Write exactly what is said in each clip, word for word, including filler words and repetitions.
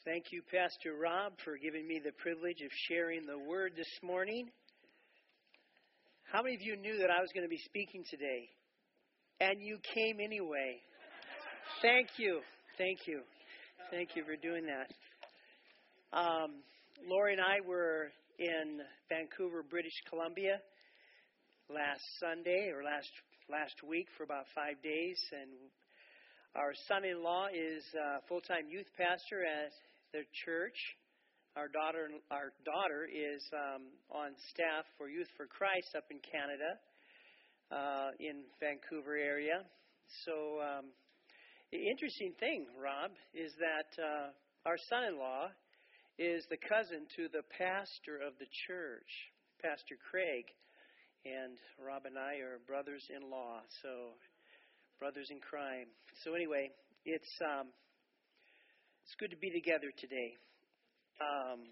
Thank you, Pastor Rob, for giving me the privilege of sharing the word this morning. How many of you knew that I was going to be speaking today? And you came anyway. Thank you. Thank you. Thank you for doing that. Um, Lori and I were in Vancouver, British Columbia last Sunday or last last week for about five days, and our son-in-law is a full-time youth pastor at the church. Our daughter, our daughter is um, on staff for Youth for Christ up in Canada, uh, in Vancouver area. So, um, the interesting thing, Rob, is that uh, our son-in-law is the cousin to the pastor of the church, Pastor Craig, and Rob and I are brothers-in-law. So, brothers in crime. So anyway, it's um, it's good to be together today. Um,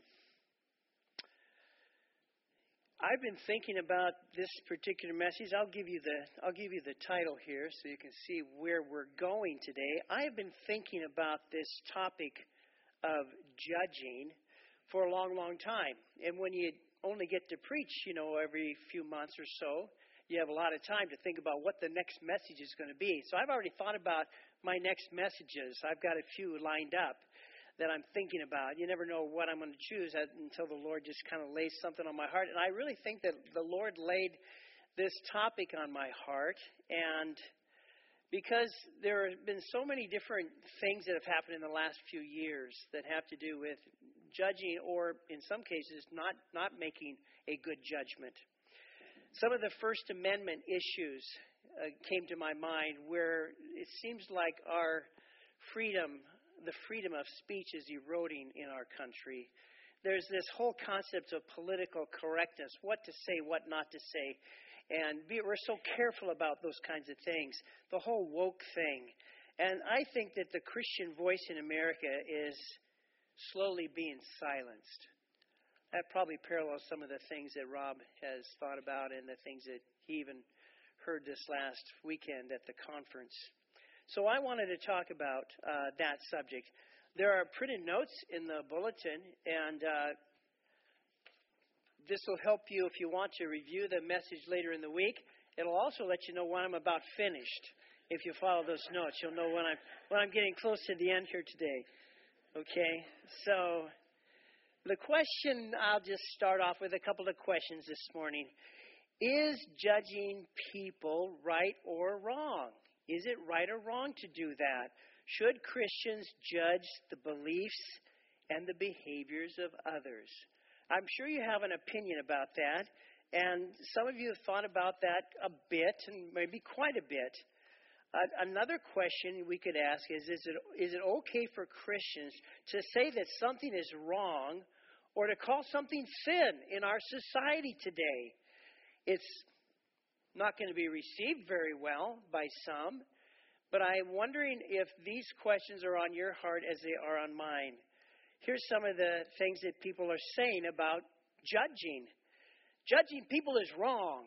I've been thinking about this particular message. I'll give you the I'll give you the title here so you can see where we're going today. I have been thinking about this topic of judging for a long, long time. And when you only get to preach, you know, every few months or so, you have a lot of time to think about what the next message is going to be. So I've already thought about my next messages. I've got a few lined up that I'm thinking about. You never know what I'm going to choose until the Lord just kind of lays something on my heart. And I really think that the Lord laid this topic on my heart. And because there have been so many different things that have happened in the last few years that have to do with judging or, in some cases, not, not making a good judgment. Some of the First Amendment issues uh, came to my mind where it seems like our freedom, the freedom of speech is eroding in our country. There's this whole concept of political correctness, what to say, what not to say. And be, we're so careful about those kinds of things, the whole woke thing. And I think that the Christian voice in America is slowly being silenced. That probably parallels some of the things that Rob has thought about and the things that he even heard this last weekend at the conference. So I wanted to talk about uh, that subject. There are printed notes in the bulletin, and uh, this will help you if you want to review the message later in the week. It'll also let you know when I'm about finished. If you follow those notes, you'll know when I'm when I'm getting close to the end here today. Okay, so the question, I'll just start off with a couple of questions this morning. Is judging people right or wrong? Is it right or wrong to do that? Should Christians judge the beliefs and the behaviors of others? I'm sure you have an opinion about that, and some of you have thought about that a bit, and maybe quite a bit. Uh, another question we could ask is, is it, is it okay for Christians to say that something is wrong or to call something sin in our society today? It's not going to be received very well by some, but I'm wondering if these questions are on your heart as they are on mine. Here's some of the things that people are saying about judging. Judging people is wrong.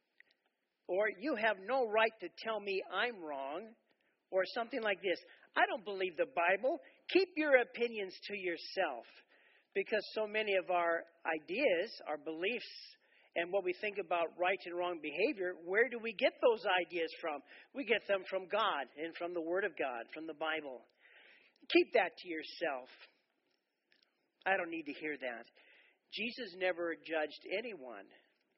Or you have no right to tell me I'm wrong. Or something like this. I don't believe the Bible. Keep your opinions to yourself. Because so many of our ideas, our beliefs, and what we think about right and wrong behavior, where do we get those ideas from? We get them from God and from the Word of God, from the Bible. Keep that to yourself. I don't need to hear that. Jesus never judged anyone.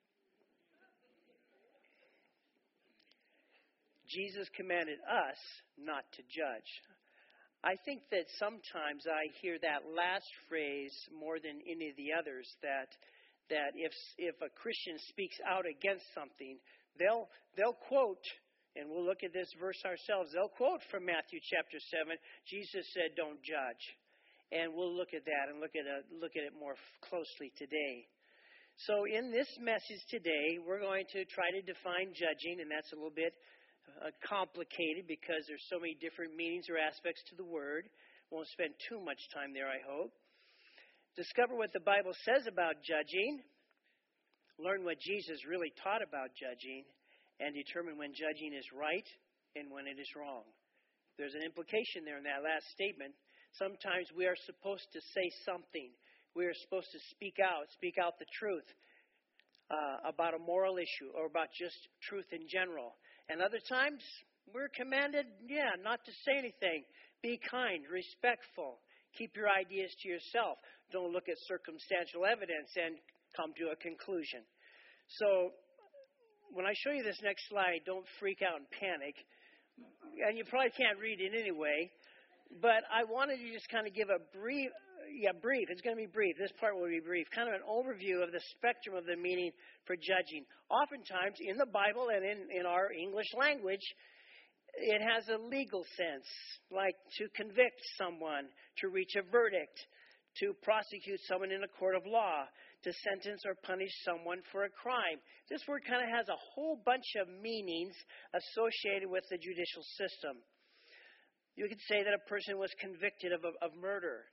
Jesus commanded us not to judge. I think that sometimes I hear that last phrase more than any of the others, that that if if a Christian speaks out against something, they'll they'll quote, and we'll look at this verse ourselves, they'll quote from Matthew chapter seven, Jesus said, don't judge. And we'll look at that and look at a, look at it more closely today. So in this message today, we're going to try to define judging, and that's a little bit Uh, complicated because there's so many different meanings or aspects to the word. Won't spend too much time there, I hope. Discover what the Bible says about judging. Learn what Jesus really taught about judging. And determine when judging is right and when it is wrong. There's an implication there in that last statement. Sometimes we are supposed to say something. We are supposed to speak out, speak out the truth uh, about a moral issue or about just truth in general. And other times, we're commanded, yeah, not to say anything. Be kind, respectful. Keep your ideas to yourself. Don't look at circumstantial evidence and come to a conclusion. So, when I show you this next slide, don't freak out and panic. And you probably can't read it anyway. But I wanted to just kind of give a brief, yeah, brief. It's going to be brief. This part will be brief. Kind of an overview of the spectrum of the meaning for judging. Oftentimes, in the Bible and in, in our English language, it has a legal sense, like to convict someone, to reach a verdict, to prosecute someone in a court of law, to sentence or punish someone for a crime. This word kind of has a whole bunch of meanings associated with the judicial system. You could say that a person was convicted of, of murder.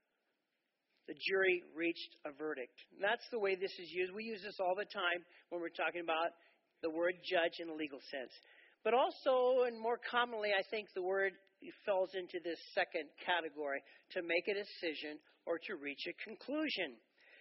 The jury reached a verdict. And that's the way this is used. We use this all the time when we're talking about the word judge in a legal sense. But also, and more commonly, I think the word falls into this second category, to make a decision or to reach a conclusion.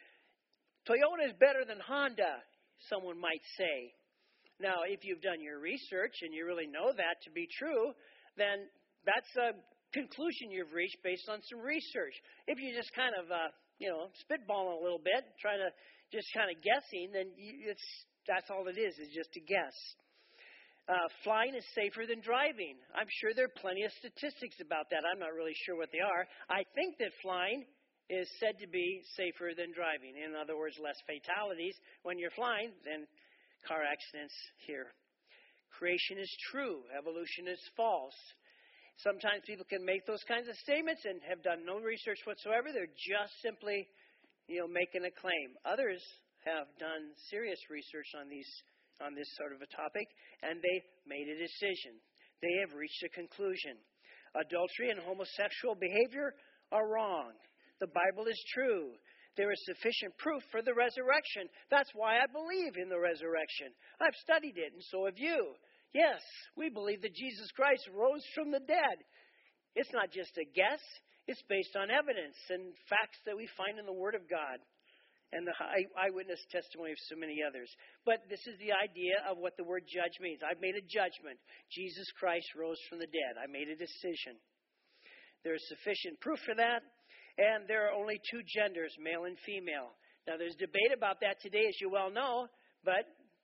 Toyota is better than Honda, someone might say. Now, if you've done your research and you really know that to be true, then that's a conclusion you've reached based on some research. If you just kind of, uh, you know, spitballing a little bit, trying to just kind of guessing, then you, it's that's all it is, is just a guess. Uh, flying is safer than driving. I'm sure there are plenty of statistics about that. I'm not really sure what they are. I think that flying is said to be safer than driving. In other words, less fatalities when you're flying than car accidents here. Creation is true. Evolution is false. Sometimes people can make those kinds of statements and have done no research whatsoever. They're just simply, you know, making a claim. Others have done serious research on these on this sort of a topic, and they made a decision. They have reached a conclusion. Adultery and homosexual behavior are wrong. The Bible is true. There is sufficient proof for the resurrection. That's why I believe in the resurrection. I've studied it, and so have you. Yes, we believe that Jesus Christ rose from the dead. It's not just a guess. It's based on evidence and facts that we find in the Word of God and the eyewitness testimony of so many others. But this is the idea of what the word judge means. I've made a judgment. Jesus Christ rose from the dead. I made a decision. There is sufficient proof for that. And there are only two genders, male and female. Now, there's debate about that today, as you well know, but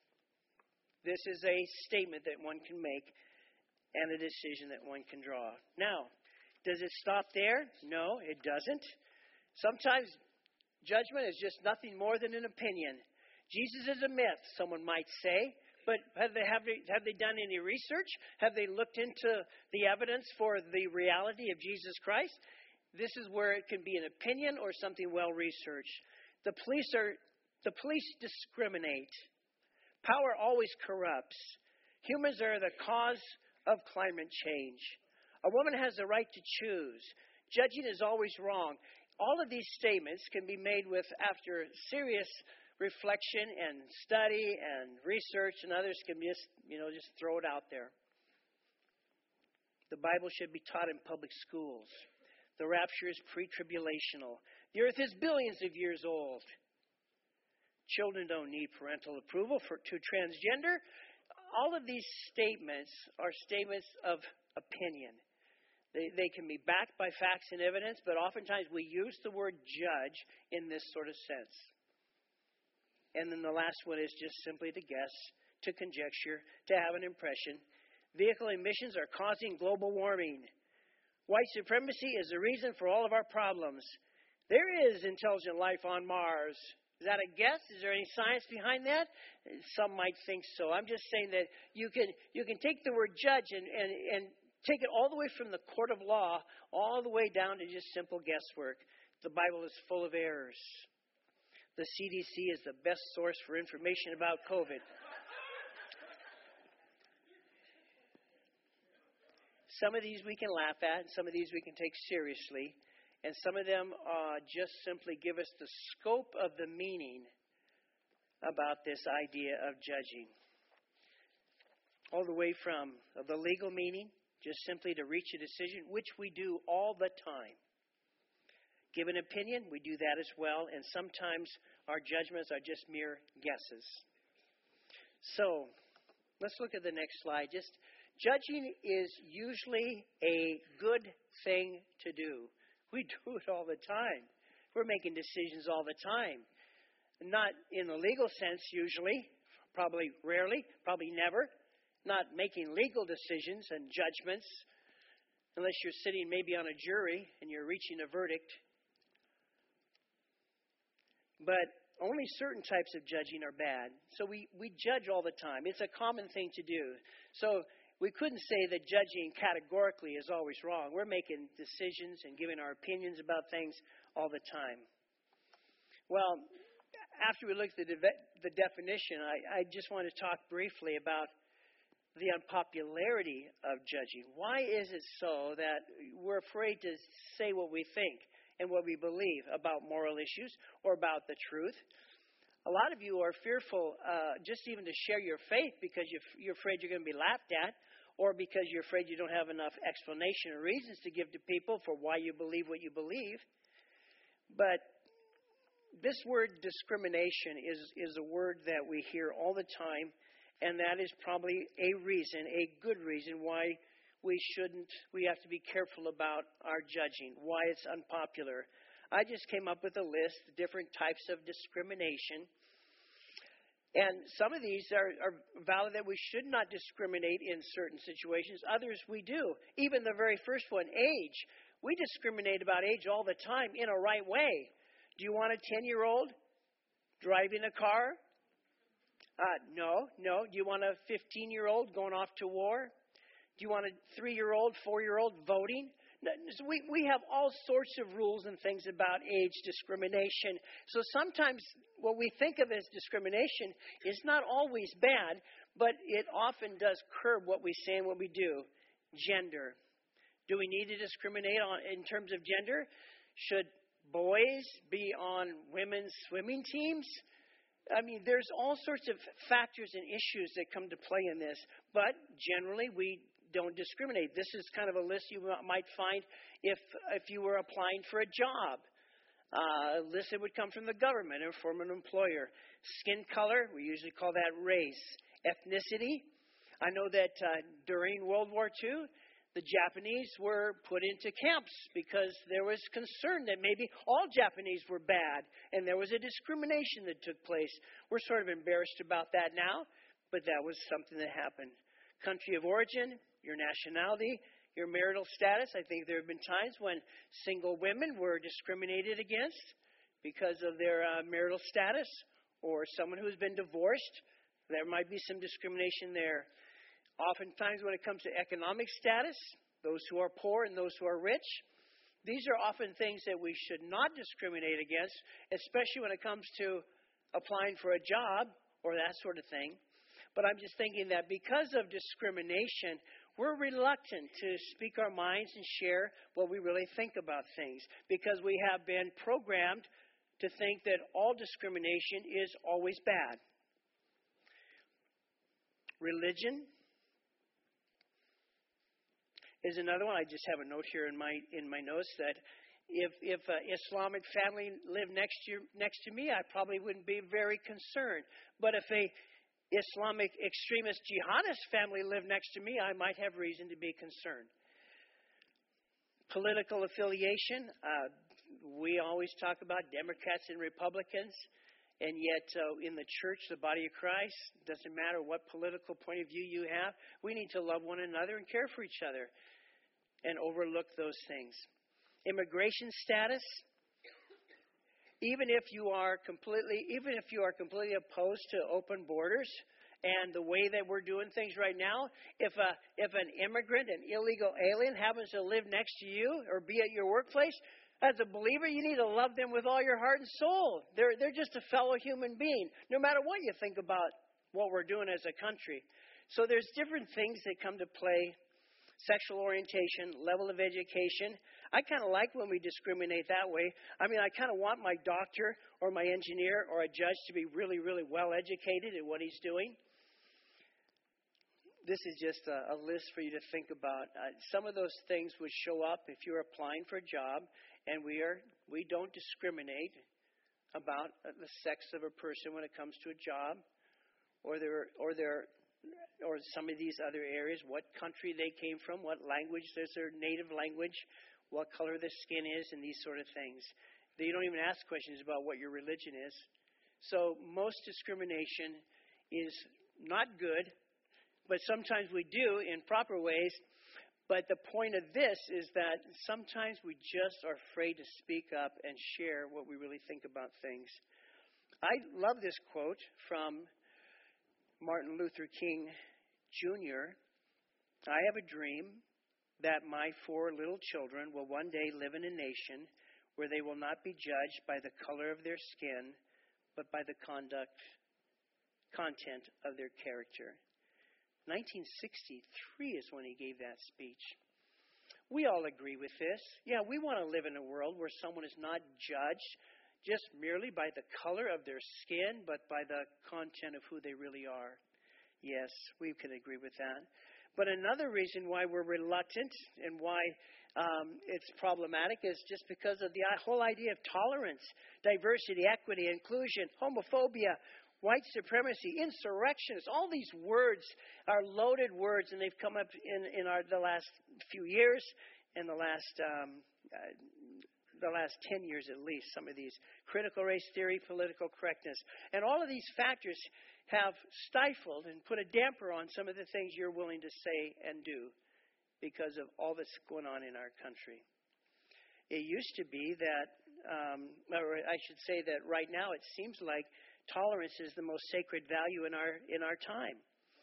this is a statement that one can make and a decision that one can draw. Now, does it stop there? No, it doesn't. Sometimes judgment is just nothing more than an opinion. Jesus is a myth, someone might say, but have they, have they, have they done any research? Have they looked into the evidence for the reality of Jesus Christ? This is where it can be an opinion or something well researched. The police are the police discriminate. Power always corrupts. Humans are the cause of climate change. A woman has the right to choose. Judging is always wrong. All of these statements can be made with after serious reflection and study and research, and others can just, you know, just throw it out there. The Bible should be taught in public schools. The rapture is pre-tribulational. The earth is billions of years old. Children don't need parental approval for to transgender. All of these statements are statements of opinion. They, they can be backed by facts and evidence, but oftentimes we use the word judge in this sort of sense. And then the last one is just simply to guess, to conjecture, to have an impression. Vehicle emissions are causing global warming. White supremacy is the reason for all of our problems. There is intelligent life on Mars. Is that a guess? Is there any science behind that? Some might think so. I'm just saying that you can you can take the word judge and, and, and take it all the way from the court of law all the way down to just simple guesswork. The Bible is full of errors. The C D C is the best source for information about COVID. Some of these we can laugh at, and some of these we can take seriously, and some of them uh, just simply give us the scope of the meaning about this idea of judging. All the way from the legal meaning, just simply to reach a decision, which we do all the time. give an opinion. We do that as well. And sometimes our judgments are just mere guesses. So let's look at the next slide. Just judging is usually a good thing to do. We do it all the time. We're making decisions all the time. Not in the legal sense usually, probably rarely, probably never. Not making legal decisions and judgments unless you're sitting maybe on a jury and you're reaching a verdict. But only certain types of judging are bad. So we, we judge all the time. It's a common thing to do. So we couldn't say that judging categorically is always wrong. We're making decisions and giving our opinions about things all the time. Well, after we looked at the, the definition, I, I just want to talk briefly about the unpopularity of judging. Why is it so that we're afraid to say what we think and what we believe about moral issues or about the truth? A lot of you are fearful uh, just even to share your faith because you're, you're afraid you're going to be laughed at, or because you're afraid you don't have enough explanation or reasons to give to people for why you believe what you believe. But this word discrimination is, is a word that we hear all the time, and that is probably a reason, a good reason why we shouldn't, we have to be careful about our judging, why it's unpopular. I just came up with a list of different types of discrimination. And some of these are, are valid that we should not discriminate in certain situations. Others we do. Even the very first one, age. We discriminate about age all the time in a right way. Do you want a ten-year-old driving a car? Uh, no, no. Do you want a fifteen-year-old going off to war? Do you want a three-year-old, four-year-old voting? We, we have all sorts of rules and things about age discrimination. So sometimes what we think of as discrimination is not always bad, but it often does curb what we say and what we do. Gender. Do we need to discriminate on, in terms of gender? Should boys be on women's swimming teams? I mean, there's all sorts of factors and issues that come to play in this, but generally we don't discriminate. This is kind of a list you might find if if you were applying for a job. Uh, a list that would come from the government or from an employer. Skin color, we usually call that race. Ethnicity. I know that uh, during World War Two, the Japanese were put into camps because there was concern that maybe all Japanese were bad, and there was a discrimination that took place. We're sort of embarrassed about that now, but that was something that happened. Country of origin, your nationality, your marital status. I think there have been times when single women were discriminated against because of their uh, marital status, or someone who's been divorced. There might be some discrimination there. Oftentimes when it comes to economic status, those who are poor and those who are rich, these are often things that we should not discriminate against, especially when it comes to applying for a job or that sort of thing. But I'm just thinking that because of discrimination, we're reluctant to speak our minds and share what we really think about things, because we have been programmed to think that all discrimination is always bad. Religion is another one. I just have a note here in my in my notes that if if an Islamic family lived next to next to me, I probably wouldn't be very concerned. But if a Islamic extremist jihadist family lived next to me, I might have reason to be concerned. Political affiliation. Uh, we always talk about Democrats and Republicans, and yet uh, in the church, the body of Christ, doesn't matter what political point of view you have, we need to love one another and care for each other and overlook those things. Immigration status. Even if you are completely, even if you are completely opposed to open borders and the way that we're doing things right now, if a if an immigrant, an illegal alien, happens to live next to you or be at your workplace, as a believer, you need to love them with all your heart and soul. They're they're just a fellow human being, no matter what you think about what we're doing as a country. So there's different things that come to play. Sexual orientation, level of education. I kind of like when we discriminate that way. I mean, I kind of want my doctor or my engineer or a judge to be really, really well educated in what he's doing. this is just a, a list for you to think about. Uh, some of those things would show up if you're applying for a job, and we are we don't discriminate about the sex of a person when it comes to a job, or their or their or some of these other areas, what country they came from, what language is their native language, what color their skin is, and these sort of things. They don't even ask questions about what your religion is. So most discrimination is not good, but sometimes we do in proper ways. But the point of this is that sometimes we just are afraid to speak up and share what we really think about things. I love this quote from Martin Luther King Junior I have a dream that my four little children will one day live in a nation where they will not be judged by the color of their skin, but by the conduct, content of their character. nineteen sixty-three is when he gave that speech. We all agree with this. Yeah, we want to live in a world where someone is not judged just merely by the color of their skin, but by the content of who they really are. Yes, we can agree with that. But another reason why we're reluctant and why um, it's problematic is just because of the whole idea of tolerance, diversity, equity, inclusion, homophobia, white supremacy, insurrectionists. All these words are loaded words, and they've come up in, in our, the last few years, in the last um, uh, the last ten years at least, some of these. Critical race theory, political correctness. And all of these factors have stifled and put a damper on some of the things you're willing to say and do because of all that's going on in our country. It used to be that, um, or I should say that right now it seems like tolerance is the most sacred value in our in our time.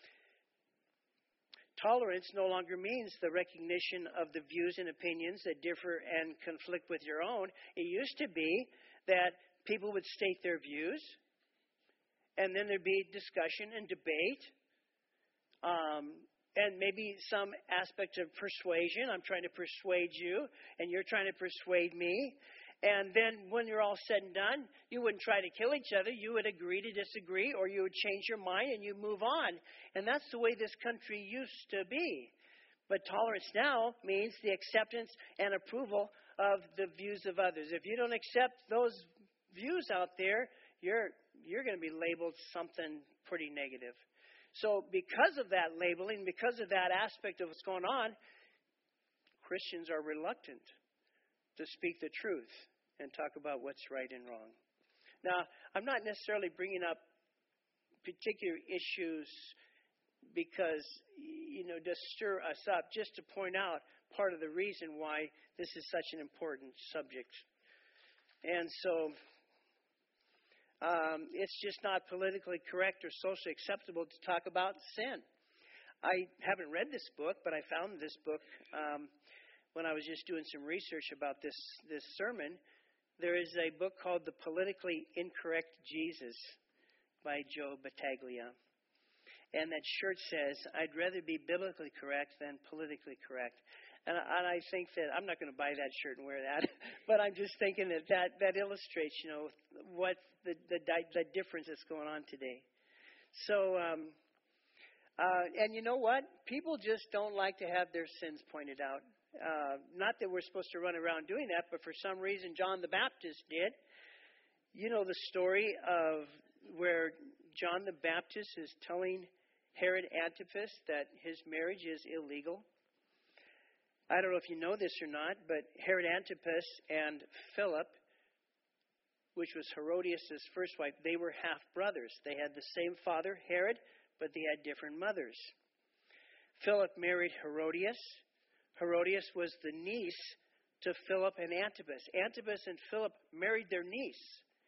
Tolerance no longer means the recognition of the views and opinions that differ and conflict with your own. It used to be that people would state their views, and then there'd be discussion and debate, um, and maybe some aspect of persuasion. I'm trying to persuade you, and you're trying to persuade me. And then when you're all said and done, you wouldn't try to kill each other. You would agree to disagree, or you would change your mind and you move on. And that's the way this country used to be. But tolerance now means the acceptance and approval of the views of others. If you don't accept those views out there, you're you're going to be labeled something pretty negative. So because of that labeling, because of that aspect of what's going on, Christians are reluctant to speak the truth and talk about what's right and wrong. Now, I'm not necessarily bringing up particular issues because, you know, to stir us up, just to point out part of the reason why this is such an important subject. And so um, it's just not politically correct or socially acceptable to talk about sin. I haven't read this book, but I found this book um, when I was just doing some research about this, this sermon. There is a book called The Politically Incorrect Jesus by Joe Battaglia. And that shirt says, I'd rather be biblically correct than politically correct. And I, and I think that, I'm not going to buy that shirt and wear that, but I'm just thinking that that, that illustrates, you know, what the, the, the difference that's going on today. So, um, uh, and you know what? People just don't like to have their sins pointed out. Uh, not that we're supposed to run around doing that, but for some reason John the Baptist did. You know the story of where John the Baptist is telling Herod Antipas that his marriage is illegal. I don't know if you know this or not, but Herod Antipas and Philip, which was Herodias' first wife, they were half brothers. They had the same father, Herod, but they had different mothers. Philip married Herodias. Herodias was the niece to Philip and Antipas. Antipas and Philip married their niece.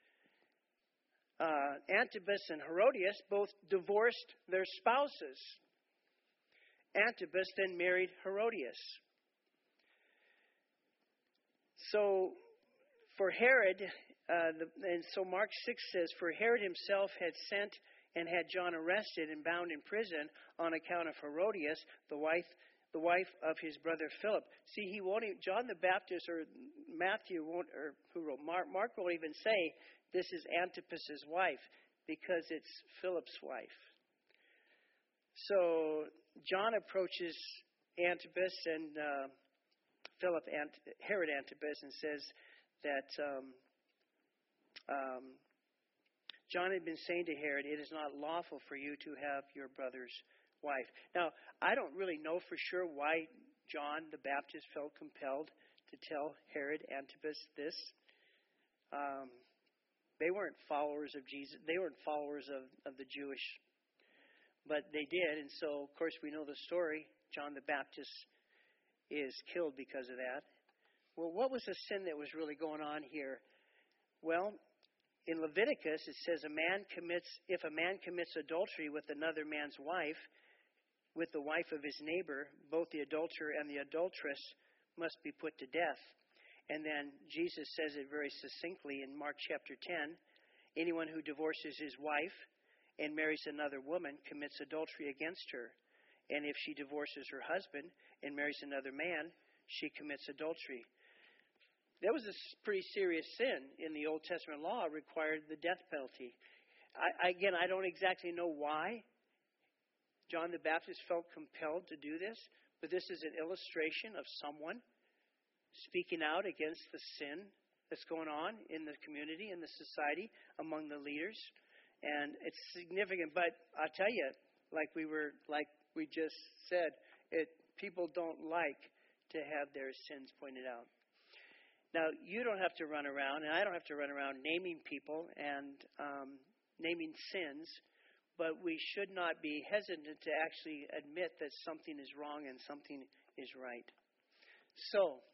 Uh, Antipas and Herodias both divorced their spouses. Antipas then married Herodias. So for Herod, uh, the, and so Mark six says, for Herod himself had sent and had John arrested and bound in prison on account of Herodias, the wife the wife of his brother Philip. See, he won't even, John the Baptist or Matthew won't, or who wrote Mark, Mark won't even say this is Antipas's wife because it's Philip's wife. So John approaches Antipas and uh, Philip Ant- Herod Antipas and says that um, um, John had been saying to Herod, "It is not lawful for you to have your brother's wife." Now, I don't really know for sure why John the Baptist felt compelled to tell Herod Antipas this. Um, they weren't followers of Jesus. They weren't followers of, of the Jewish, but they did. And so, of course, we know the story. John the Baptist is killed because of that. Well, what was the sin that was really going on here? Well, in Leviticus, it says a man commits, if a man commits adultery with another man's wife, with the wife of his neighbor, both the adulterer and the adulteress must be put to death. And then Jesus says it very succinctly in Mark chapter ten. Anyone who divorces his wife and marries another woman commits adultery against her. And if she divorces her husband and marries another man, she commits adultery. That was a pretty serious sin in the Old Testament law. It required the death penalty. I, again, I don't exactly know why John the Baptist felt compelled to do this, but this is an illustration of someone speaking out against the sin that's going on in the community, in the society, among the leaders. And it's significant, but I'll tell you, like we were, like we just said, it people don't like to have their sins pointed out. Now, you don't have to run around, and I don't have to run around naming people and um, naming sins, but we should not be hesitant to actually admit that something is wrong and something is right. So,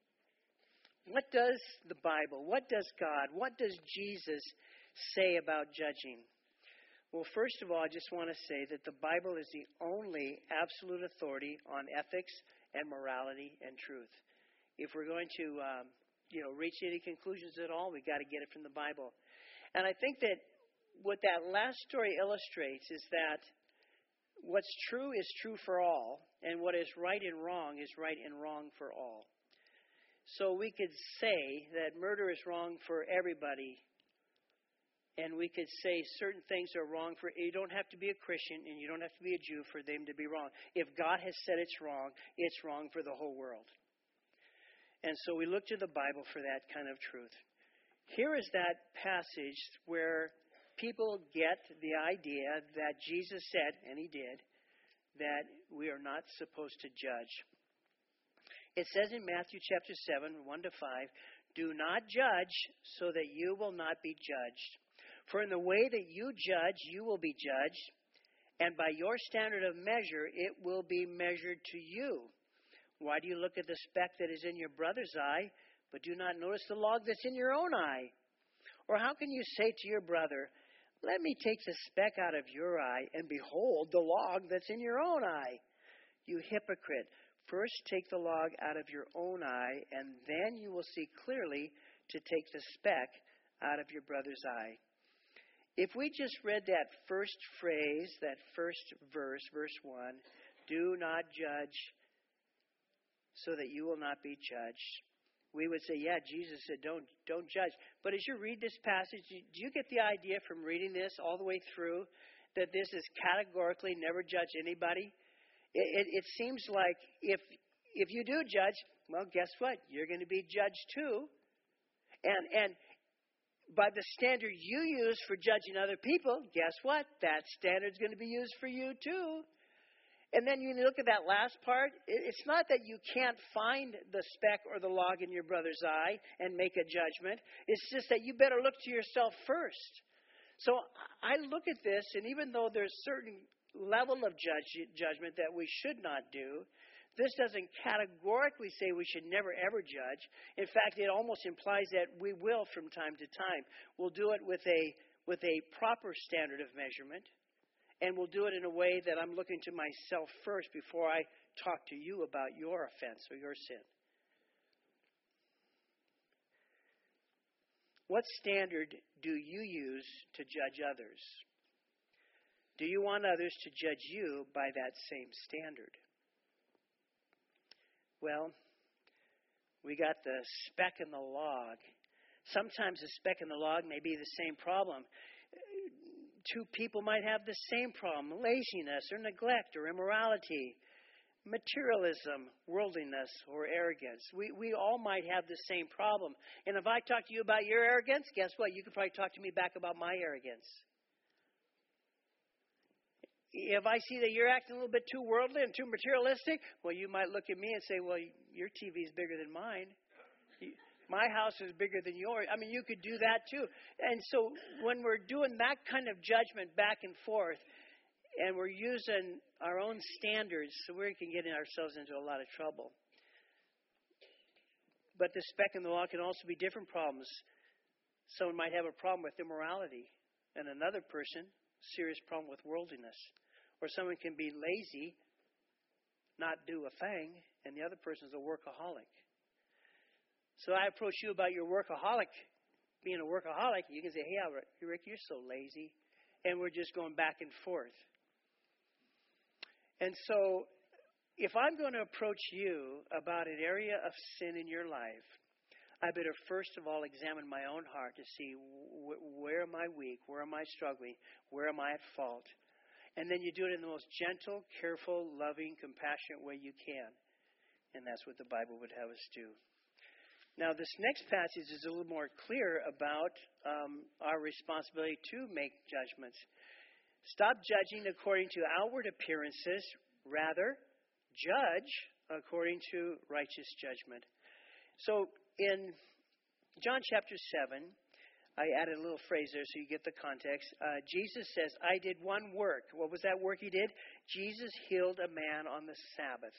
what does the Bible, what does God, what does Jesus say about judging? Well, first of all, I just want to say that the Bible is the only absolute authority on ethics and morality and truth. If we're going to, um, you know, reach any conclusions at all, we've got to get it from the Bible. And I think that what that last story illustrates is that what's true is true for all, and what is right and wrong is right and wrong for all. So we could say that murder is wrong for everybody, and we could say certain things are wrong for, you don't have to be a Christian and you don't have to be a Jew for them to be wrong. If God has said it's wrong, it's wrong for the whole world. And so we look to the Bible for that kind of truth. Here is that passage where people get the idea that Jesus said, and he did, that we are not supposed to judge. It says in Matthew chapter seven, one to five, "Do not judge so that you will not be judged. For in the way that you judge, you will be judged, and by your standard of measure, it will be measured to you. Why do you look at the speck that is in your brother's eye, but do not notice the log that's in your own eye? Or how can you say to your brother, 'Let me take the speck out of your eye, and behold the log that's in your own eye'? You hypocrite, first take the log out of your own eye, and then you will see clearly to take the speck out of your brother's eye." If we just read that first phrase, that first verse, verse one, "Do not judge so that you will not be judged," we would say, yeah, Jesus said, don't don't judge. But as you read this passage, do you get the idea from reading this all the way through that this is categorically never judge anybody? It, it, it seems like if if you do judge, well, guess what? You're going to be judged too. And and by the standard you use for judging other people, guess what? That standard's going to be used for you too. And then you look at that last part. It's not that you can't find the speck or the log in your brother's eye and make a judgment. It's just that you better look to yourself first. So I look at this, and even though there's certain level of judge, judgment that we should not do, this doesn't categorically say we should never, ever judge. In fact, it almost implies that we will from time to time. We'll do it with a with a proper standard of measurement, and we'll do it in a way that I'm looking to myself first before I talk to you about your offense or your sin. What standard do you use to judge others? Do you want others to judge you by that same standard? Well, we got the speck in the log. Sometimes the speck in the log may be the same problem. two people might have the same problem, laziness or neglect or immorality, materialism, worldliness, or arrogance. We we all might have the same problem. And if I talk to you about your arrogance, guess what? You could probably talk to me back about my arrogance. If I see that you're acting a little bit too worldly and too materialistic, well, you might look at me and say, well, your T V is bigger than mine. My house is bigger than yours. I mean, you could do that too. And so when we're doing that kind of judgment back and forth, and we're using our own standards, so we can get ourselves into a lot of trouble. But the speck in the law can also be different problems. Someone might have a problem with immorality, and another person, serious problem with worldliness. Or someone can be lazy, not do a thing, and the other person is a workaholic. So I approach you about your workaholic, being a workaholic. You can say, hey, Rick, you're so lazy. And we're just going back and forth. And so if I'm going to approach you about an area of sin in your life, I better first of all examine my own heart to see wh- where am I weak, where am I struggling, where am I at fault. And then you do it in the most gentle, careful, loving, compassionate way you can. And that's what the Bible would have us do. Now, this next passage is a little more clear about um, our responsibility to make judgments. Stop judging according to outward appearances. Rather, judge according to righteous judgment. So, in John chapter seven, I added a little phrase there so you get the context. Uh, Jesus says, I did one work. What was that work he did? Jesus healed a man on the Sabbath.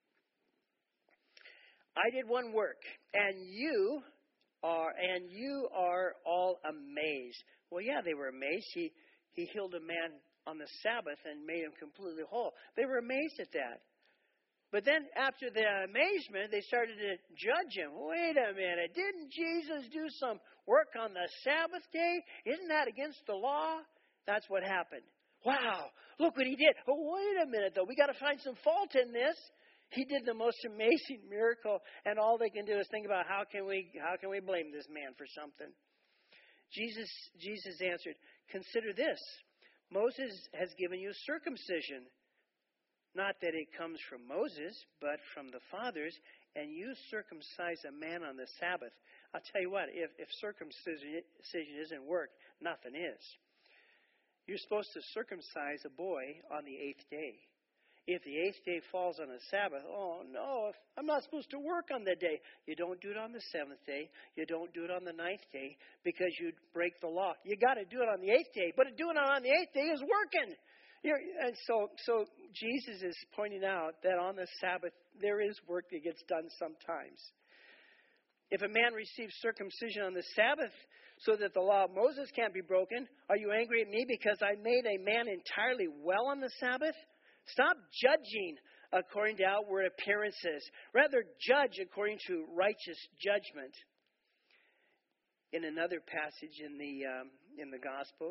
I did one work, and you are and you are all amazed. Well, yeah, they were amazed. He he healed a man on the Sabbath and made him completely whole. They were amazed at that. But then after the amazement, they started to judge him. Wait a minute, didn't Jesus do some work on the Sabbath day? Isn't that against the law? That's what happened. Wow, look what he did. Oh, wait a minute, though. We got to find some fault in this. He did the most amazing miracle, and all they can do is think about how can we how can we blame this man for something. Jesus Jesus answered, consider this. Moses has given you circumcision. Not that it comes from Moses, but from the fathers, and you circumcise a man on the Sabbath. I'll tell you what, if, if circumcision isn't work, nothing is. You're supposed to circumcise a boy on the eighth day. If the eighth day falls on a Sabbath, oh no, I'm not supposed to work on that day. You don't do it on the seventh day. You don't do it on the ninth day because you'd break the law. You got to do it on the eighth day, but doing it on the eighth day is working. You're, and so, so Jesus is pointing out that on the Sabbath there is work that gets done sometimes. If a man receives circumcision on the Sabbath so that the law of Moses can't be broken, are you angry at me because I made a man entirely well on the Sabbath? Stop judging according to outward appearances. Rather, judge according to righteous judgment. In another passage in the um, in the Gospels,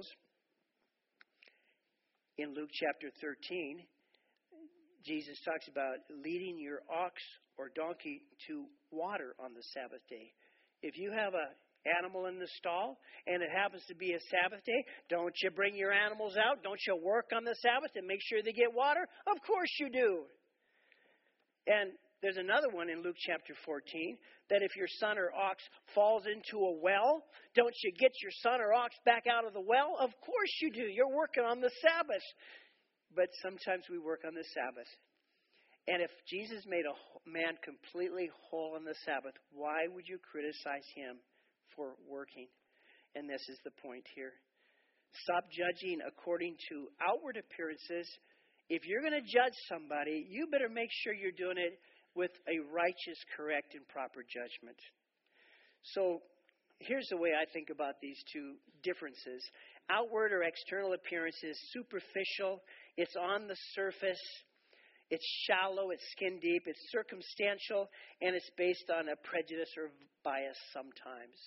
in Luke chapter thirteen, Jesus talks about leading your ox or donkey to water on the Sabbath day. If you have a animal in the stall, and it happens to be a Sabbath day, don't you bring your animals out? Don't you work on the Sabbath and make sure they get water? Of course you do. And there's another one in Luke chapter fourteen, that if your son or ox falls into a well, don't you get your son or ox back out of the well? Of course you do. You're working on the Sabbath. But sometimes we work on the Sabbath. And if Jesus made a man completely whole on the Sabbath, why would you criticize him for working? And this is the point here. Stop judging according to outward appearances. If you're going to judge somebody, you better make sure you're doing it with a righteous, correct, and proper judgment. So here's the way I think about these two differences. Outward or external appearance is superficial. It's on the surface. It's shallow, it's skin deep, it's circumstantial, and it's based on a prejudice or bias sometimes.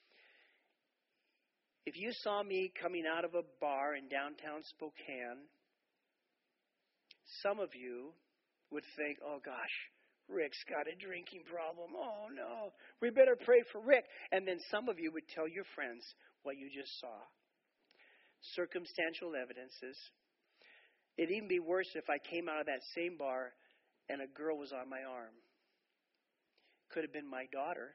If you saw me coming out of a bar in downtown Spokane, some of you would think, oh gosh, Rick's got a drinking problem. Oh no, we better pray for Rick. And then some of you would tell your friends what you just saw. circumstantial evidences. It'd even be worse if I came out of that same bar and a girl was on my arm. Could have been my daughter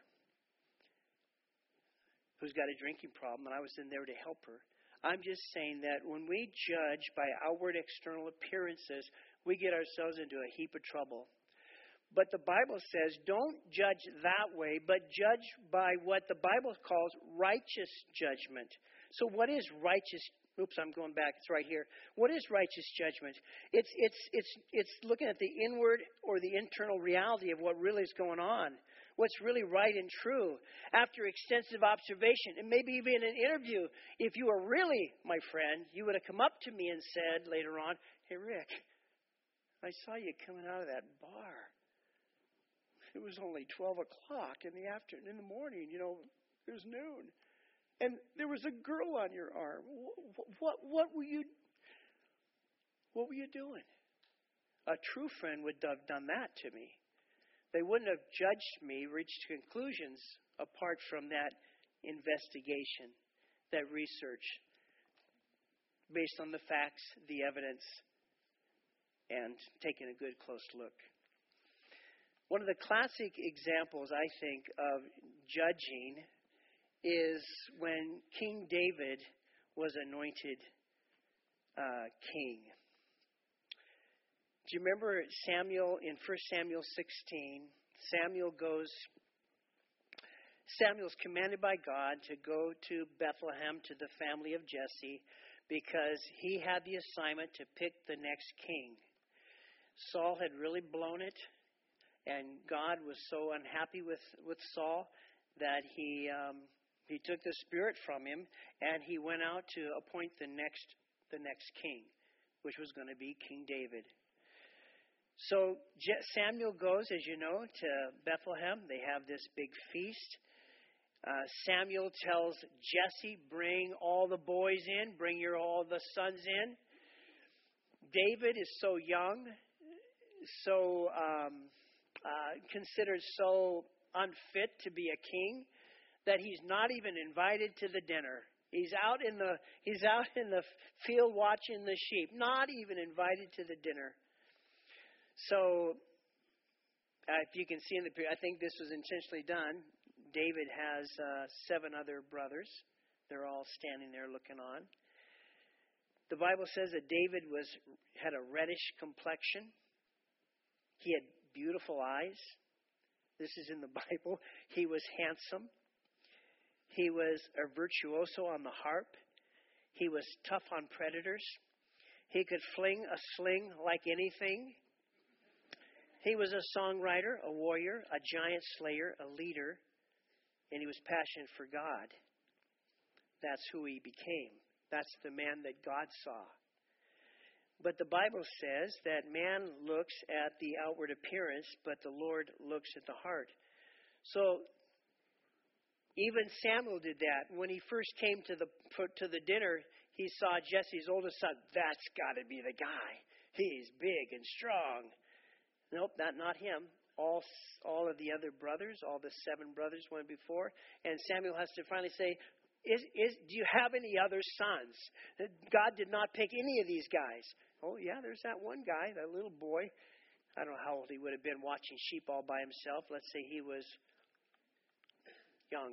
who's got a drinking problem, and I was in there to help her. I'm just saying that when we judge by outward external appearances, we get ourselves into a heap of trouble. But the Bible says, don't judge that way, but judge by what the Bible calls righteous judgment. So what is righteous? Oops, I'm going back. It's right here. What is righteous judgment? It's it's it's it's looking at the inward or the internal reality of what really is going on. What's really right and true after extensive observation and maybe even an interview. If you were really my friend, you would have come up to me and said later on, "Hey, Rick, I saw you coming out of that bar. It was only twelve o'clock in the afternoon, in the morning, you know, it was noon. And there was a girl on your arm. What, what, what were you, what were you doing?" A true friend would have done that to me. They wouldn't have judged me, reached conclusions apart from that investigation, that research, based on the facts, the evidence, and taking a good close look. One of the classic examples, I think, of judging is when King David was anointed uh, king. Do you remember Samuel in First Samuel sixteen? Samuel goes, Samuel's commanded by God to go to Bethlehem to the family of Jesse because he had the assignment to pick the next king. Saul had really blown it, and God was so unhappy with, with Saul that he um, he took the spirit from him, and he went out to appoint the next the next king, which was going to be King David. So Samuel goes, as you know, to Bethlehem. They have this big feast. Uh, Samuel tells Jesse, "Bring all the boys in. Bring your all the sons in." David is so young, so um, uh, considered so unfit to be a king that he's not even invited to the dinner. He's out in the he's out in the field watching the sheep, not even invited to the dinner. So, uh, if you can see in the picture, I think this was intentionally done. David has uh, seven other brothers. They're all standing there looking on. The Bible says that David was had a reddish complexion. He had beautiful eyes. This is in the Bible. He was handsome. He was a virtuoso on the harp. He was tough on predators. He could fling a sling like anything. He was a songwriter, a warrior, a giant slayer, a leader, and he was passionate for God. That's who he became. That's the man that God saw. But the Bible says that man looks at the outward appearance, but the Lord looks at the heart. So even Samuel did that. When he first came to the to the dinner, he saw Jesse's oldest son. That's got to be the guy. He's big and strong. Nope, that not him. All all of the other brothers, all the seven brothers went before, and Samuel has to finally say, Is, is, do you have any other sons? God did not pick any of these guys. Oh, yeah, there's that one guy, that little boy. I don't know how old he would have been watching sheep all by himself. Let's say he was young.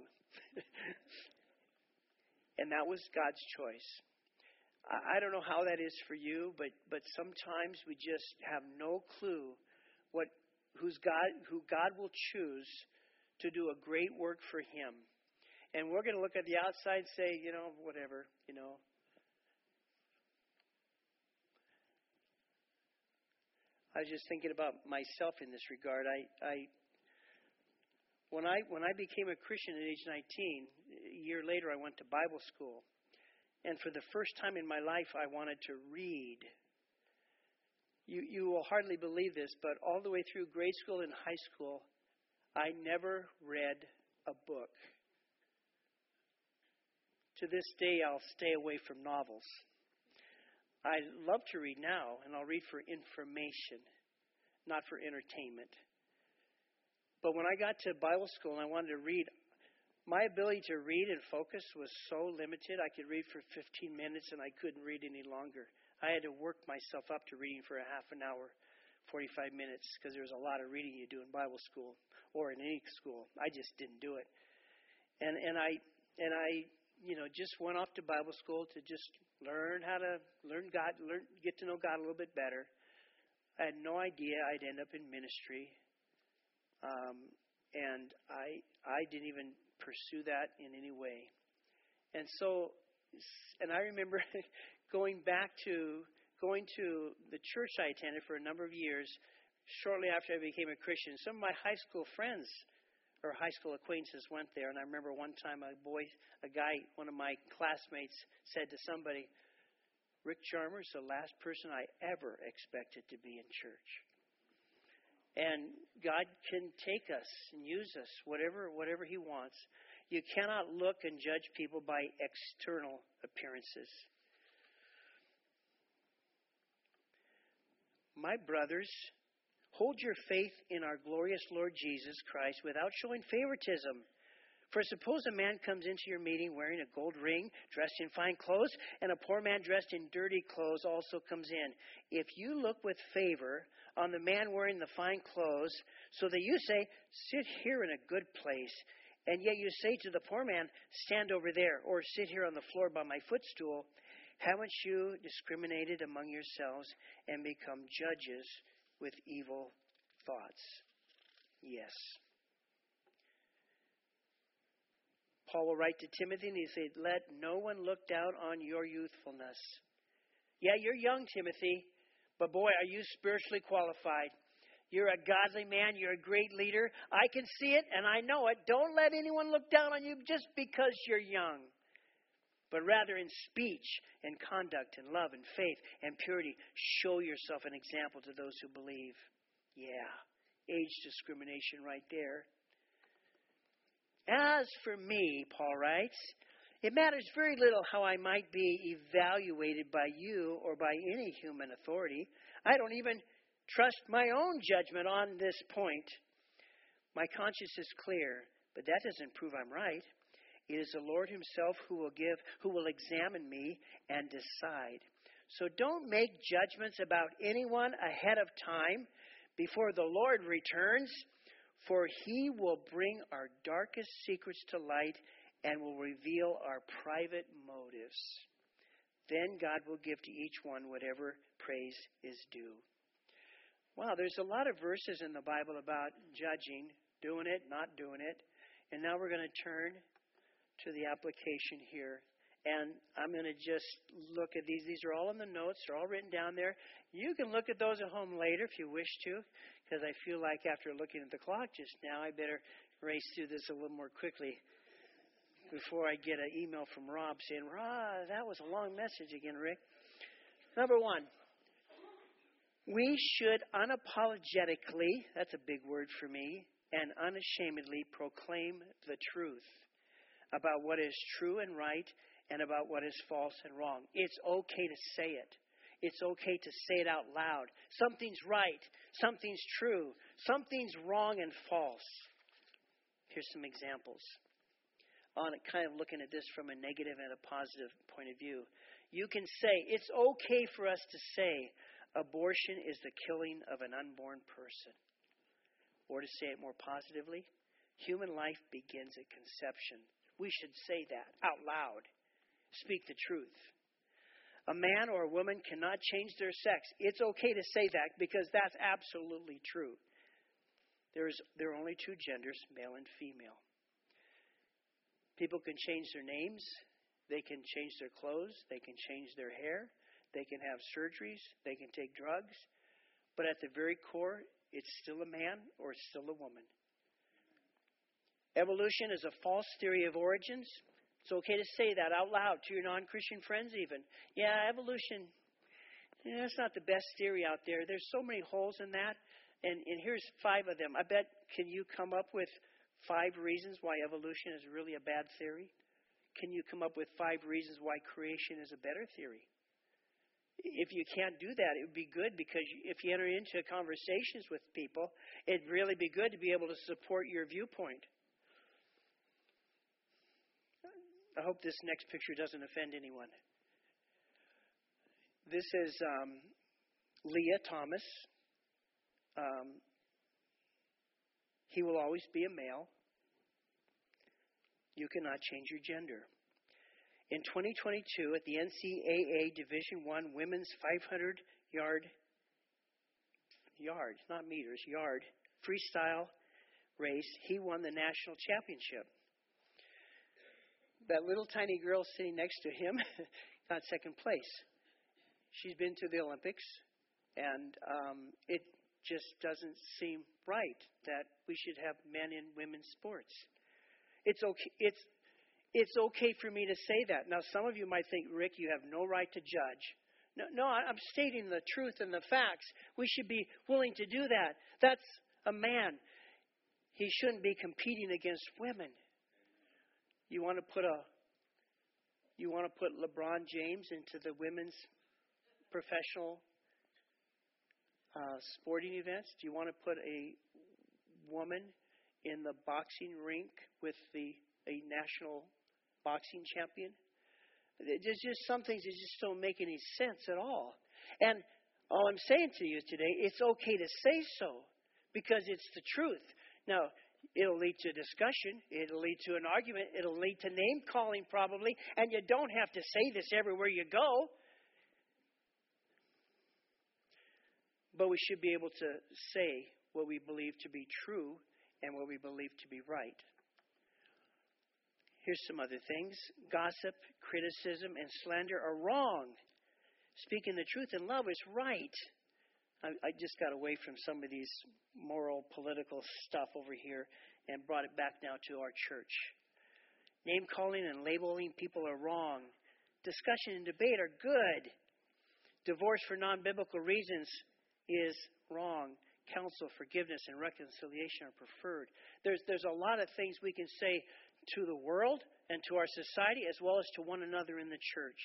And that was God's choice. I, I don't know how that is for you, but, but sometimes we just have no clue what who's God, who God will choose to do a great work for him. And we're going to look at the outside and say, you know, whatever, you know. I was just thinking about myself in this regard. I, I, when I when I became a Christian at age nineteen, a year later I went to Bible school. And for the first time in my life, I wanted to read. You you will hardly believe this, but all the way through grade school and high school, I never read a book. To this day, I'll stay away from novels. I love to read now, and I'll read for information, not for entertainment. But when I got to Bible school and I wanted to read, My ability to read and focus was so limited. I could read for fifteen minutes and I couldn't read any longer. I had to work myself up to reading for a half an hour, forty-five minutes, because there was a lot of reading you do in Bible school or in any school. I just didn't do it. And and I and I you know just went off to Bible school to just learn how to learn God, learn get to know God a little bit better. I had no idea I'd end up in ministry. Um, and I I didn't even pursue that in any way. And so, and I remember going back to, going to the church I attended for a number of years, shortly after I became a Christian. Some of my high school friends or high school acquaintances went there. And I remember one time a boy, a guy, one of my classmates said to somebody, Rick Chalmers, the last person I ever expected to be in church. And God can take us and use us, whatever whatever He wants. You cannot look and judge people by external appearances. My brothers, hold your faith in our glorious Lord Jesus Christ without showing favoritism. For suppose a man comes into your meeting wearing a gold ring, dressed in fine clothes, and a poor man dressed in dirty clothes also comes in. If you look with favor on the man wearing the fine clothes, so that you say, sit here in a good place, and yet you say to the poor man, stand over there, or sit here on the floor by my footstool, haven't you discriminated among yourselves and become judges with evil thoughts? Yes. Paul will write to Timothy and he said, let no one look down on your youthfulness. Yeah, you're young, Timothy, but boy, are you spiritually qualified. You're a godly man. You're a great leader. I can see it and I know it. Don't let anyone look down on you just because you're young, but rather in speech and conduct and love and faith and purity, show yourself an example to those who believe. Yeah, age discrimination right there. As for me, Paul writes, it matters very little how I might be evaluated by you or by any human authority. I don't even trust my own judgment on this point. My conscience is clear, but that doesn't prove I'm right. It is the Lord Himself who will give, who will examine me and decide. So don't make judgments about anyone ahead of time before the Lord returns. For He will bring our darkest secrets to light and will reveal our private motives. Then God will give to each one whatever praise is due. Wow, there's a lot of verses in the Bible about judging, doing it, not doing it. And now we're going to turn to the application here. And I'm going to just look at these. These are all in the notes. They're all written down there. You can look at those at home later if you wish to, because I feel like after looking at the clock just now, I better race through this a little more quickly before I get an email from Rob saying, Rob, that was a long message again, Rick. Number one, we should unapologetically, that's a big word for me, and unashamedly proclaim the truth about what is true and right and about what is false and wrong. It's okay to say it. It's okay to say it out loud. Something's right. Something's true. Something's wrong and false. Here's some exampple. On it, kind of looking at this from a negative and a positive point of view. You can say, it's okay for us to say abortion is the killing of an unborn person. Or to say it more positively, human life begins at conception. We should say that out loud. Speak the truth. A man or a woman cannot change their sex. It's okay to say that because that's absolutely true. There's, there are only two genders, male and female. People can change their names. They can change their clothes. They can change their hair. They can have surgeries. They can take drugs. But at the very core, it's still a man or it's still a woman. Evolution is a false theory of origins. It's okay to say that out loud to your non-Christian friends even. Yeah, evolution, yeah, it's not the best theory out there. There's so many holes in that. And, and here's five of them. I bet, can you come up with five reasons why evolution is really a bad theory? Can you come up with five reasons why creation is a better theory? If you can't do that, it would be good because if you enter into conversations with people, it'd really be good to be able to support your viewpoint. I hope this next picture doesn't offend anyone. This is um, Leah Thomas. Um, he will always be a male. You cannot change your gender. In twenty twenty-two, at the N C double A Division One Women's five hundred yard, yard, not meters, yard, freestyle race, he won the national championship. That little tiny girl sitting next to him got second place. She's been to the Olympics, and um, it just doesn't seem right that we should have men in women's sports. It's okay. It's it's okay for me to say that. Now, some of you might think, Rick, you have no right to judge. No, no, I'm stating the truth and the facts. We should be willing to do that. That's a man. He shouldn't be competing against women. You want to put a you want to put LeBron James into the women's professional uh, sporting events? Do you want to put a woman in the boxing rink with the a national boxing champion? There's just some things that just don't make any sense at all. And all I'm saying to you today, it's okay to say so because it's the truth. Now, it'll lead to discussion. It'll lead to an argument. It'll lead to name calling probably. And you don't have to say this everywhere you go. But we should be able to say what we believe to be true and what we believe to be right. Here's some other things. Gossip, criticism, and slander are wrong. Speaking the truth in love is right. I, I just got away from some of these moral, political stuff over here and brought it back now to our church. Name calling and labeling people are wrong. Discussion and debate are good. Divorce for non-biblical reasons is wrong. Counsel, forgiveness, and reconciliation are preferred. There's there's a lot of things we can say to the world and to our society as well as to one another in the church.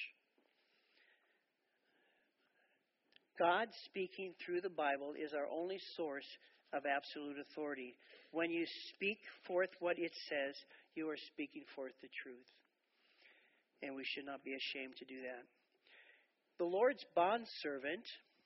God speaking through the Bible is our only source of absolute authority. When you speak forth what it says, you are speaking forth the truth. And we should not be ashamed to do that. The Lord's bondservant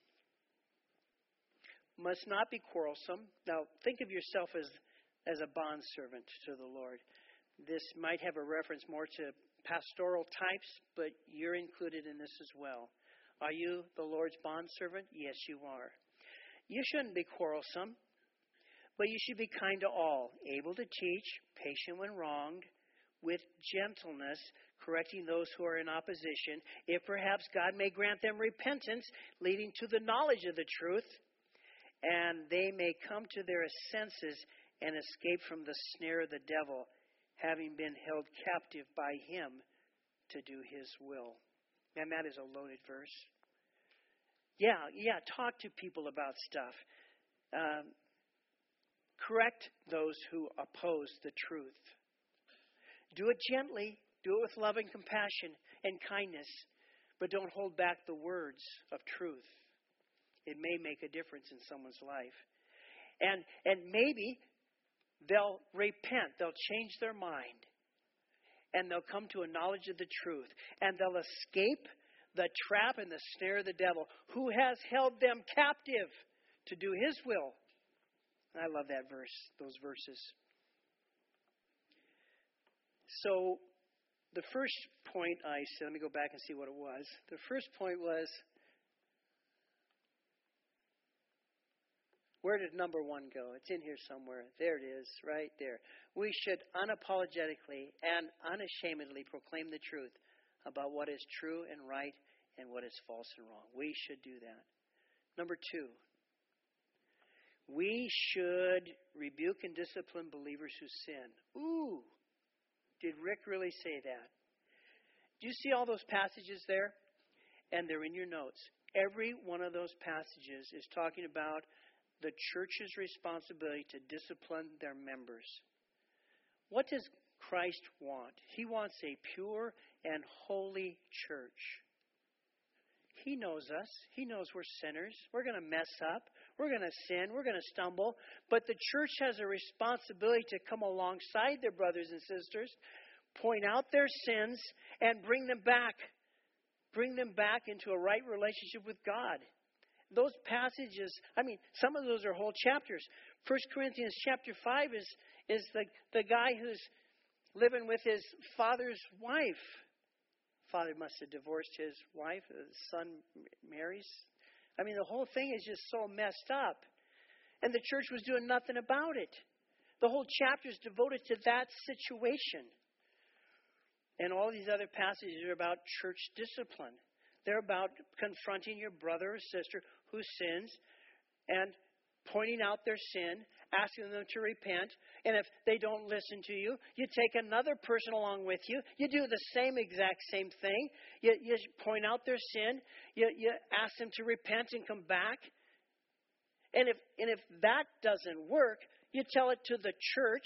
must not be quarrelsome. Now, think of yourself as, as a bondservant to the Lord. This might have a reference more to pastoral types, but you're included in this as well. Are you the Lord's bondservant? Yes, you are. You shouldn't be quarrelsome, but you should be kind to all, able to teach, patient when wronged, with gentleness, correcting those who are in opposition, if perhaps God may grant them repentance, leading to the knowledge of the truth, and they may come to their senses and escape from the snare of the devil, having been held captive by him to do his will. And that is a loaded verse. Yeah, yeah, talk to people about stuff. Um, correct those who oppose the truth. Do it gently. Do it with love and compassion and kindness. But don't hold back the words of truth. It may make a difference in someone's life. And and maybe they'll repent. They'll change their mind. And they'll come to a knowledge of the truth. And they'll escape the trap and the snare of the devil, who has held them captive to do his will. And I love that verse, those verses. So the first point I said, let me go back and see what it was. The first point was, where did number one go? It's in here somewhere. There it is, right there. We should unapologetically and unashamedly proclaim the truth about what is true and right and what is false and wrong. We should do that. Number two, we should rebuke and discipline believers who sin. Ooh, did Rick really say that? Do you see all those passages there? And they're in your notes. Every one of those passages is talking about the church's responsibility to discipline their members. What does Christ want? He wants a pure and holy church. He knows us. He knows we're sinners. We're going to mess up. We're going to sin. We're going to stumble. But the church has a responsibility to come alongside their brothers and sisters, point out their sins, and bring them back. Bring them back into a right relationship with God. Those passages, I mean, some of those are whole chapters. First Corinthians chapter five is, is the, the guy who's living with his father's wife. Father must have divorced his wife. The son marries. I mean, the whole thing is just so messed up. And the church was doing nothing about it. The whole chapter is devoted to that situation. And all these other passages are about church discipline. They're about confronting your brother or sister who sins and pointing out their sin, asking them to repent. And if they don't listen to you, you take another person along with you. You do the same exact same thing. You, you point out their sin. You, you ask them to repent and come back. And if, and if that doesn't work, you tell it to the church.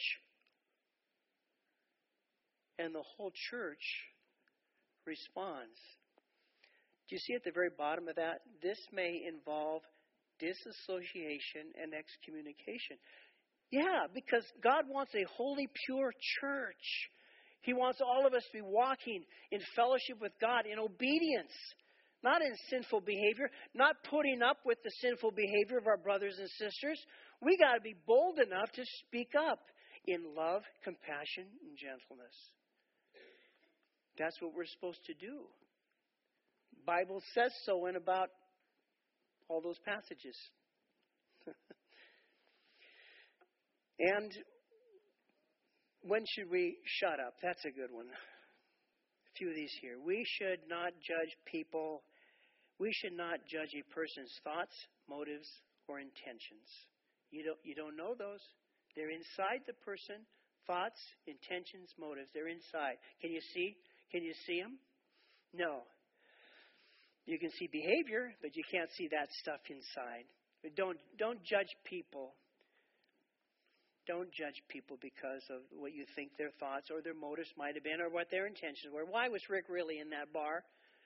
And the whole church responds. Do you see at the very bottom of that? This may involve disassociation and excommunication. Yeah, because God wants a holy, pure church. He wants all of us to be walking in fellowship with God, in obedience, not in sinful behavior, not putting up with the sinful behavior of our brothers and sisters. We got to be bold enough to speak up in love, compassion, and gentleness. That's what we're supposed to do. Bible says so in about all those passages. And when should we shut up? That's a good one. A few of these here. We should not judge people. We should not judge a person's thoughts, motives, or intentions. You don't, you don't know those. They're inside the person. Thoughts, intentions, motives. They're inside. Can you see? Can you see them? No. You can see behavior, but you can't see that stuff inside. Don't don't judge people. Don't judge people because of what you think their thoughts or their motives might have been or what their intentions were. Why was Rick really in that bar?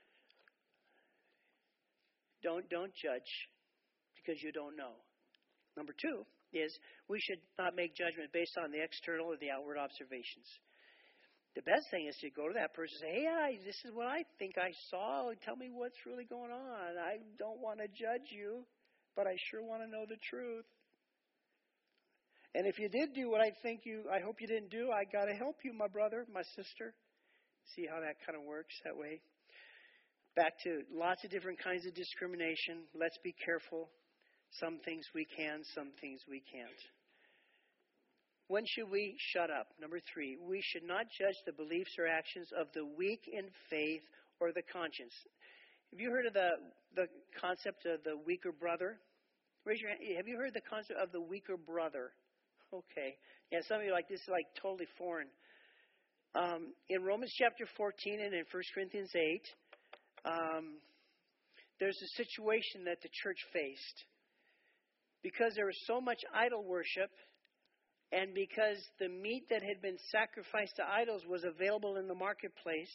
Don't don't judge because you don't know. Number two is we should not make judgment based on the external or the outward observations. The best thing is to go to that person and say, hey, I, this is what I think I saw. Tell me what's really going on. I don't want to judge you, but I sure want to know the truth. And if you did do what I think you, I hope you didn't do, I got to help you, my brother, my sister. See how that kind of works that way? Back to lots of different kinds of discrimination. Let's be careful. Some things we can, some things we can't. When should we shut up? Number three, we should not judge the beliefs or actions of the weak in faith or the conscience. Have you heard of the, the concept of the weaker brother? Raise your hand. Have you heard the concept of the weaker brother? Okay. Yeah, some of you are like, this is like totally foreign. Um, in Romans chapter fourteen and in First Corinthians eight, um, there's a situation that the church faced. Because there was so much idol worship, and because the meat that had been sacrificed to idols was available in the marketplace,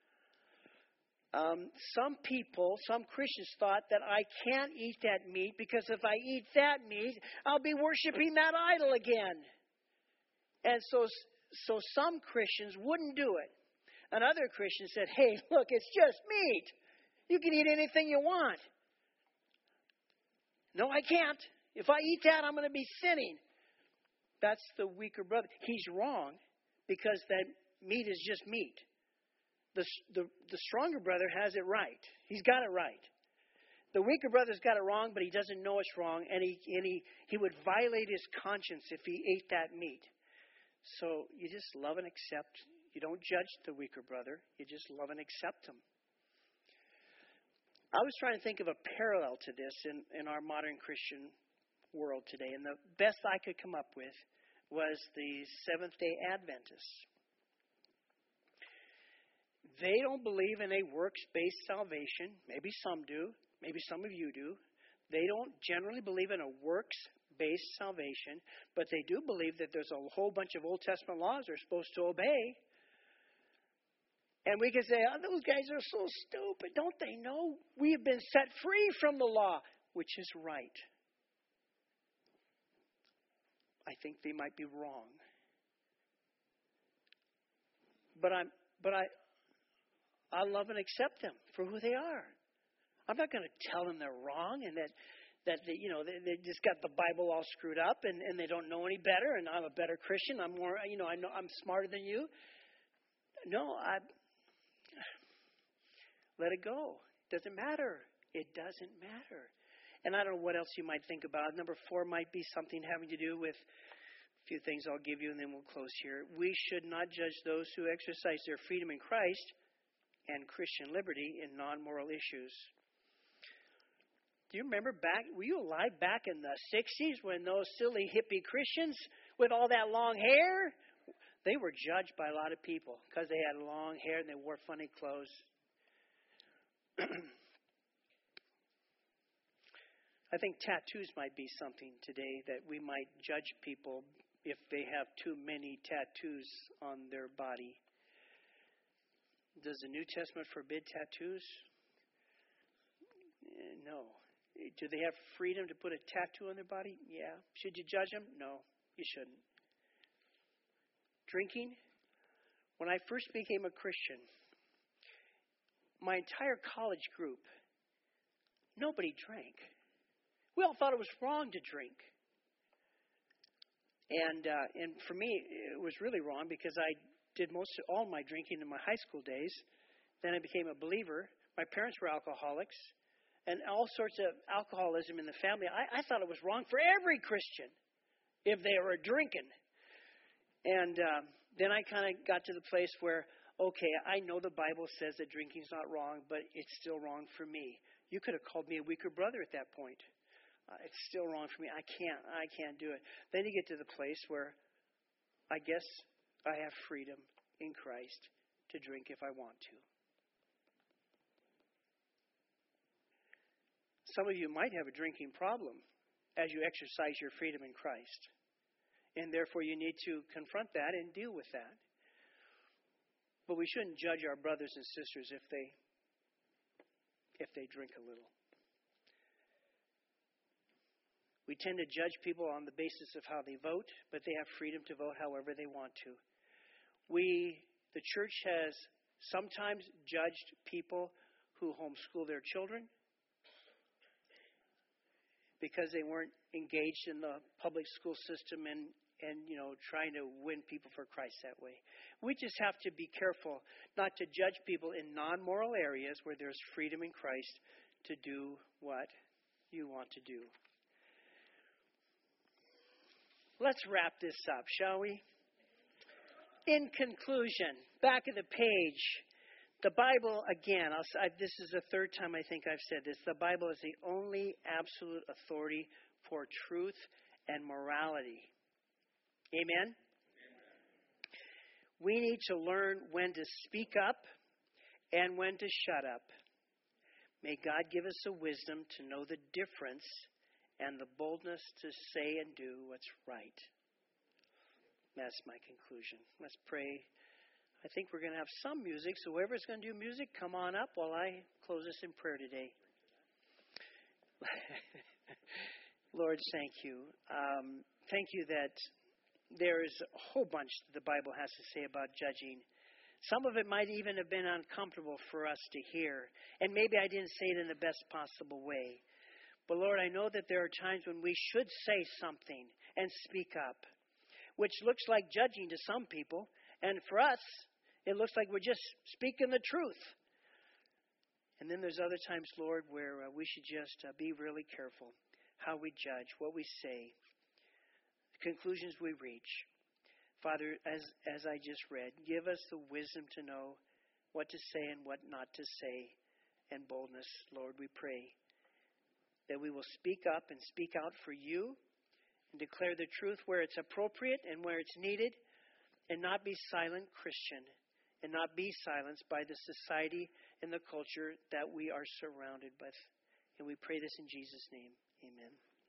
um, some people, some Christians thought that I can't eat that meat because if I eat that meat, I'll be worshiping that idol again. And so, so some Christians wouldn't do it. And other Christians said, hey, look, it's just meat. You can eat anything you want. No, I can't. If I eat that, I'm going to be sinning. That's the weaker brother. He's wrong because that meat is just meat. The, the, the stronger brother has it right. He's got it right. The weaker brother's got it wrong, but he doesn't know it's wrong, and he and he, he would violate his conscience if he ate that meat. So you just love and accept. You don't judge the weaker brother. You just love and accept him. I was trying to think of a parallel to this in, in our modern Christian world today, and the best I could come up with was the Seventh-day Adventists. They don't believe in a works-based salvation. Maybe some do. Maybe some of you do. They don't generally believe in a works-based salvation, but they do believe that there's a whole bunch of Old Testament laws they're supposed to obey. And we can say, oh, those guys are so stupid. Don't they know we have been set free from the law, which is right. I think they might be wrong. but I'm but I I love and accept them for who they are. I'm not going to tell them they're wrong and that that they, you know they, they just got the Bible all screwed up and, and they don't know any better and I'm a better Christian. I'm more you know I know I'm smarter than you. No, I let it go. It doesn't matter. It doesn't matter. And I don't know what else you might think about. Number four might be something having to do with a few things I'll give you and then we'll close here. We should not judge those who exercise their freedom in Christ and Christian liberty in non-moral issues. Do you remember back, were you alive back in the sixties when those silly hippie Christians with all that long hair, they were judged by a lot of people because they had long hair and they wore funny clothes. I think tattoos might be something today that we might judge people if they have too many tattoos on their body. Does the New Testament forbid tattoos? No. Do they have freedom to put a tattoo on their body? Yeah. Should you judge them? No, you shouldn't. Drinking? When I first became a Christian, my entire college group, nobody drank. We all thought it was wrong to drink. And uh, and for me, it was really wrong because I did most of all my drinking in my high school days. Then I became a believer. My parents were alcoholics. And all sorts of alcoholism in the family. I, I thought it was wrong for every Christian if they were drinking. And uh, then I kind of got to the place where, okay, I know the Bible says that drinking's not wrong, but it's still wrong for me. You could have called me a weaker brother at that point. Uh, it's still wrong for me. I can't. I can't do it. Then you get to the place where I guess I have freedom in Christ to drink if I want to. Some of you might have a drinking problem as you exercise your freedom in Christ. And therefore you need to confront that and deal with that. But we shouldn't judge our brothers and sisters if they if they drink a little. We tend to judge people on the basis of how they vote, but they have freedom to vote however they want to. We, the church, has sometimes judged people who homeschool their children because they weren't engaged in the public school system and, and you know, trying to win people for Christ that way. We just have to be careful not to judge people in non-moral areas where there's freedom in Christ to do what you want to do. Let's wrap this up, shall we? In conclusion, back of the page, the Bible, again, I'll, I, this is the third time I think I've said this, the Bible is the only absolute authority for truth and morality. Amen? Amen? We need to learn when to speak up and when to shut up. May God give us the wisdom to know the difference and the boldness to say and do what's right. That's my conclusion. Let's pray. I think we're going to have some music, so whoever's going to do music, come on up while I close us in prayer today. Lord, thank you. Um, thank you that there is a whole bunch that the Bible has to say about judging. Some of it might even have been uncomfortable for us to hear, and maybe I didn't say it in the best possible way. But Lord, I know that there are times when we should say something and speak up, which looks like judging to some people. And for us, it looks like we're just speaking the truth. And then there's other times, Lord, where uh, we should just uh, be really careful how we judge, what we say, the conclusions we reach. Father, as, as I just read, give us the wisdom to know what to say and what not to say, and boldness, Lord, we pray that we will speak up and speak out for you and declare the truth where it's appropriate and where it's needed, and not be silent Christian, and not be silenced by the society and the culture that we are surrounded with. And we pray this in Jesus' name. Amen.